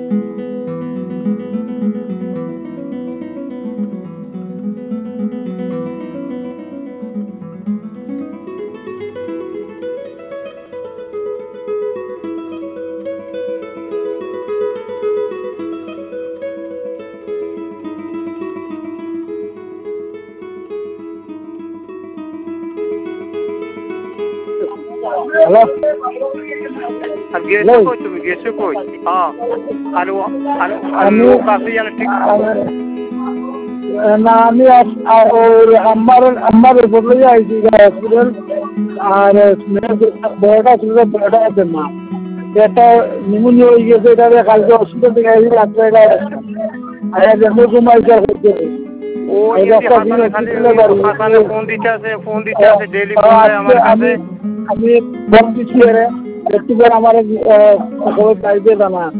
Hello, আর গেছো কই তুমি গেছো কই? হ্যাঁ আর আমি কাছে জানো ঠিক না আমি ওই আমার বদলে আইছি হসপিটাল আর বড়টা ছিল বড়টা দেন না এটা নিউমোনিয়া হয়ে গেছে এটা কালকে হসপিটাল থেকে আইছি রাত্রে আর যেমন ঘুমাই করতে ও হাসানে ফোন দিতে আছে ডেইলি ফোন দেয় আমার কাছে। আমি ফোন দিচ্ছি একটু করে আমার খবর চাইতে জানা